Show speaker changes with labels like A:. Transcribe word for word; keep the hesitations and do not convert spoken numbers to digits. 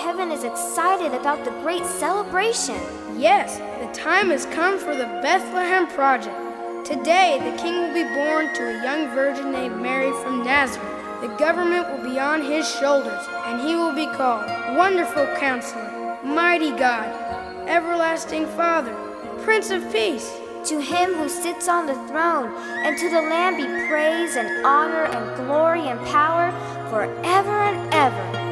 A: heaven is excited about the great celebration.
B: Yes, the time has come for the Bethlehem Project. Today, the King will be born to a young virgin named Mary from Nazareth. The government will be on his shoulders, and he will be called Wonderful Counselor, Mighty God, Everlasting Father, Prince of Peace.
A: To him who sits on the throne, and to the Lamb be praise and honor and glory and power forever and ever.